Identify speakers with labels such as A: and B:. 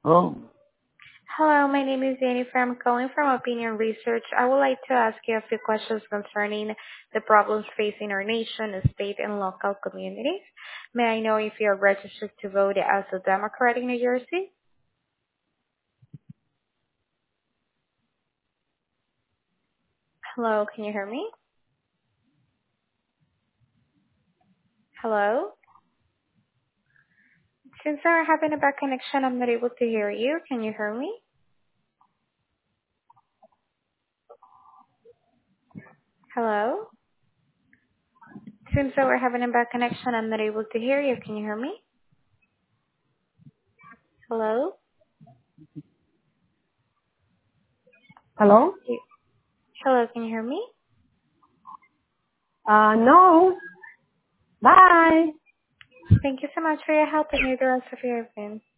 A: Oh,
B: Hello, my name is Jennifer. I'm calling from Opinion Research. I would like to ask you a few questions concerning the problems facing our nation, state, and local communities. May I know if you are registered to vote as a Democrat in New Jersey? Hello, can you hear me? Hello? Since we're having a bad connection, I'm not able to hear you. Can you hear me? Hello? Since we're having a bad connection, I'm not able to hear you. Can you hear me? Hello?
A: hello?
B: Hello, can you hear me?
A: No. Bye.
B: Thank you so much for your help and you the rest of your evening.